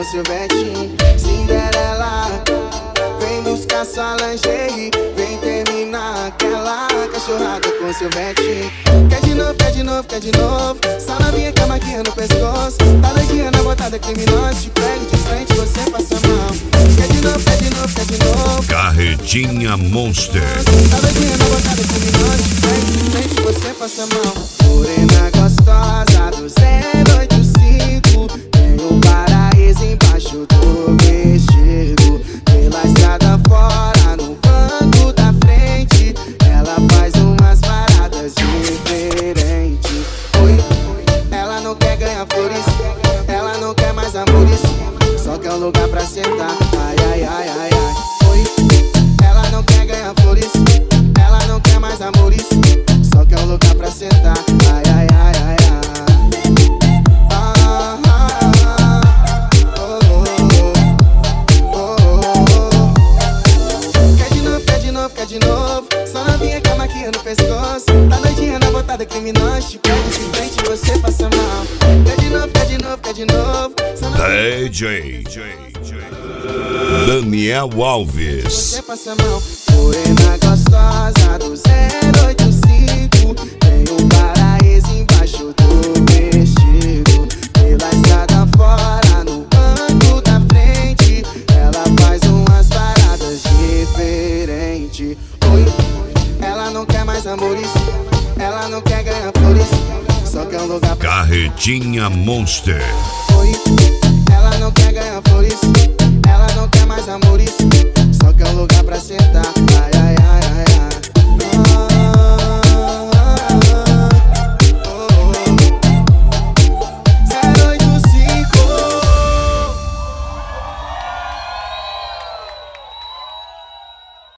com Silvete. Cinderela, vem buscar sua lingerie, vem terminar aquela cachorrada com Silvete. Quer de novo, quer de novo, quer de novo. Só novinha com a maquinha no pescoço. Tá doidinha na botada criminosa. Te pego de frente, você passa mal. Quer de novo, quer de novo, quer de novo. Carretinha Monster. Tá doidinha na botada criminosa. Te pego de frente, você passa mal. Morena gostosa do 085. Tem um paraíso embaixo do vestido. Pela estrada fora, no banco da frente, ela faz umas paradas diferentes. Oi, ela não quer ganhar flores, ela não quer mais amores, só quer um lugar pra sentar. Ai, ai, ai, ai, ai. Oi, ela não quer ganhar flores, ela não quer mais amores, só quer um lugar pra sentar. Ai, ai, ai, ai, ai. Quer de novo, só novinha com a maquinha no pescoço. Tá doidinha na botada criminosa. Te pego de frente e você passa mal. Quer de novo, quer de novo, quer de novo. DJ Daniel Alves. Você passa mal. Morena gostosa do 085. Tem um paraíso embaixo do vestido. Pela estrada fora, no banco da frente, ela faz umas paradas diferentes. Oi, ela não quer mais amores, ela não quer ganhar flores, só quer um lugar pra... Carretinha Monster. Oi, ela não quer ganhar